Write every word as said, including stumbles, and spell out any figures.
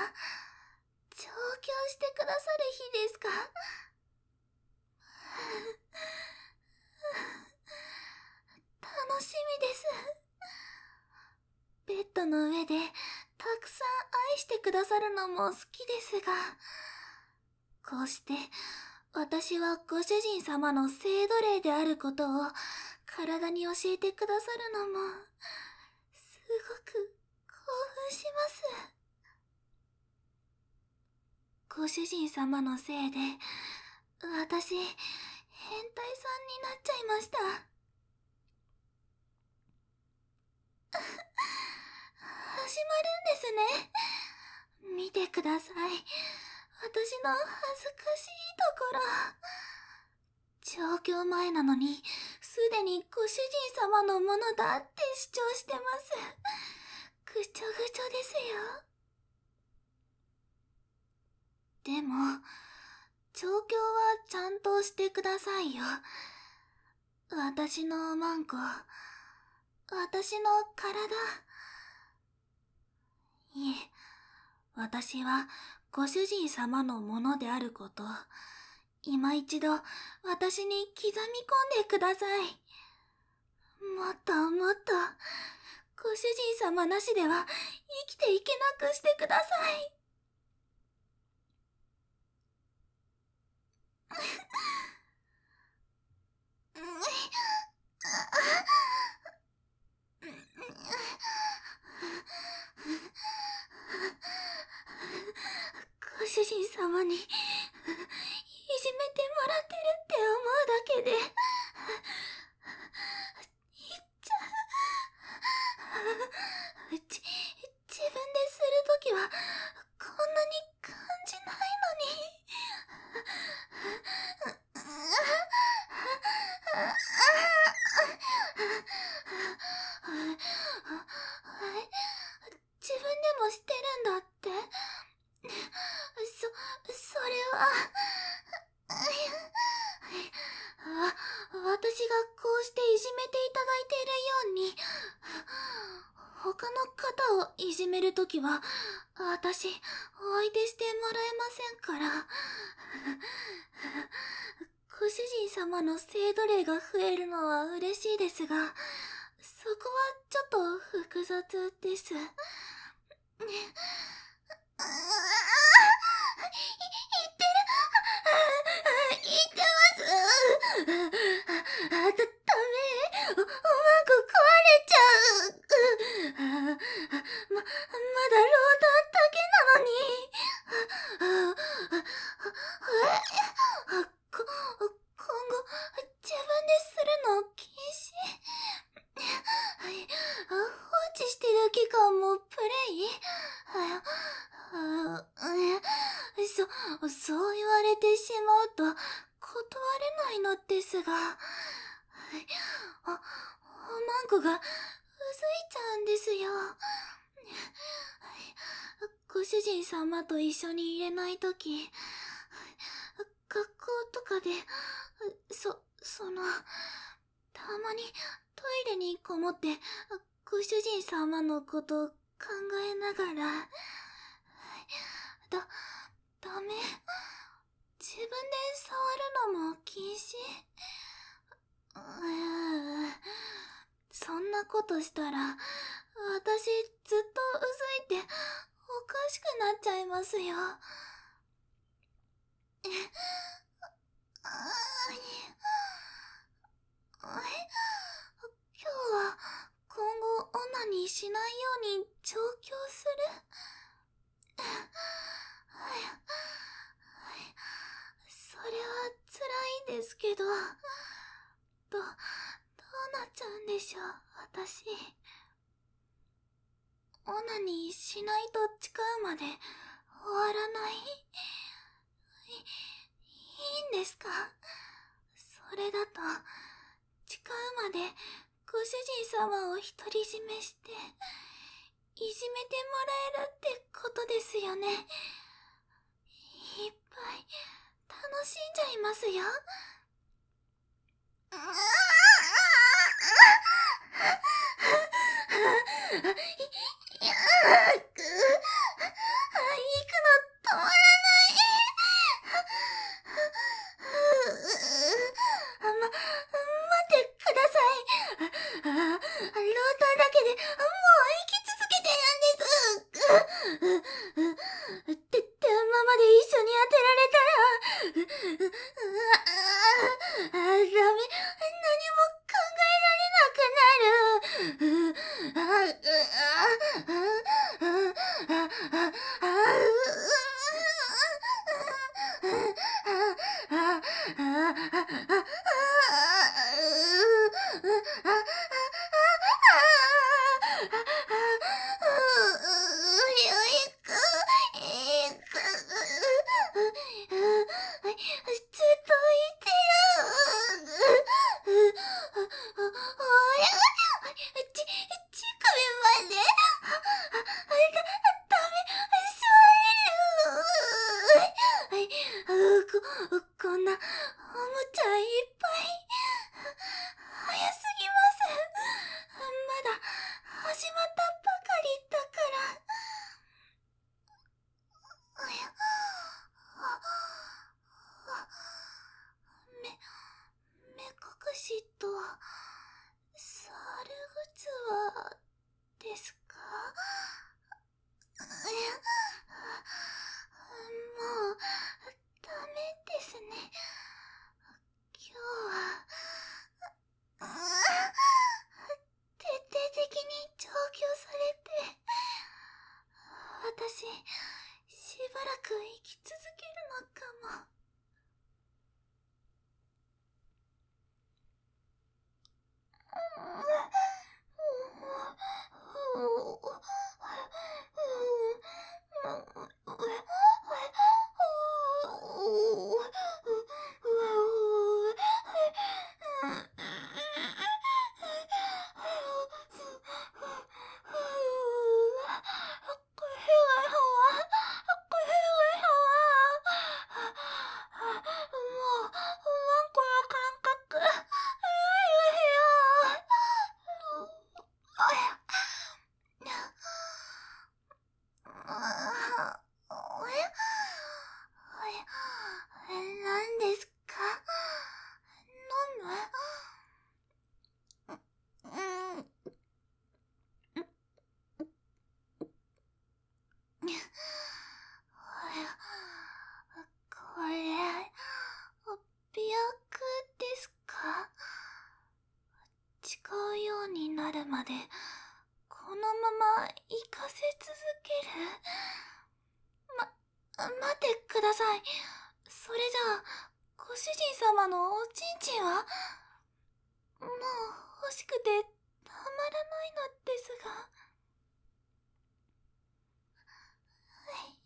調教してくださる日ですか？楽しみです。ベッドの上でたくさん愛してくださるのも好きですが、こうして私はご主人様の性奴隷であることを体に教えてくださるのもすごく興奮します。ご主人様のせいで私変態さんになっちゃいました。始まるんですね。見てください。私の恥ずかしいところ。調教前なのにすでにご主人様のものだって主張してます。ぐちょぐちょですよ。でも調教はちゃんとしてくださいよ。私のマンコ、私の体。いえ、私はご主人様のものであること、今一度私に刻み込んでください。もっともっと、ご主人様なしでは生きていけなくしてください。ご主人様にいじめてもらってるって思うだけでいっちゃう。じ、自分でするときはこんなに感じないのに。自分でもしてるんだって。そ、それはわ、私がこうしていじめていただいているように、他の方をいじめるときは私相手してもらえませんから。ご主人様の性奴隷が増えるのは嬉しいですが、そこはちょっと複雑です。言ってる。言ってます。だ、ダメ。お、おまんこ壊れちゃう。ま、まだロードだけなのに。こ、今後自分でするの禁止。放置してる期間もプレイ。そ、そう言われてしまうと断れないのですが、お、おまんこがうずいちゃうんですよ。ご主人様と一緒にいれないとき、学校とかで、そ、その、たまにトイレにこもってご主人様のこと考えながら、だ、ダメ。自分で触るのも禁止。うーそんなことしたら私ずっとうずいておかしくなっちゃいますよ。今日は今後オナニーしないように調教する。それは辛いんですけど、ど、どうなっちゃうんでしょう、私。オナニーしないと誓うまで終わらない。い、いいんですか？それだと誓うまでご主人様を独り占めしていじめてもらえるってことですよね。いっぱい楽しんじゃいますよ。い、いやく、いいこんなおもちゃいっぱい。早すぎます。まだ始まったばかりだから。目、目隠しと猿靴はですか？もうダメですね。今日は徹底的に調教されて、私しばらく生き続けるのかも。何ですか？飲む？うん。これ、美薬ですか？誓うようになるまで、このまま行かせ続ける？ま、待ってください。それじゃあ、ご主人様のおちんちんは？もう欲しくてたまらないのですが。はい。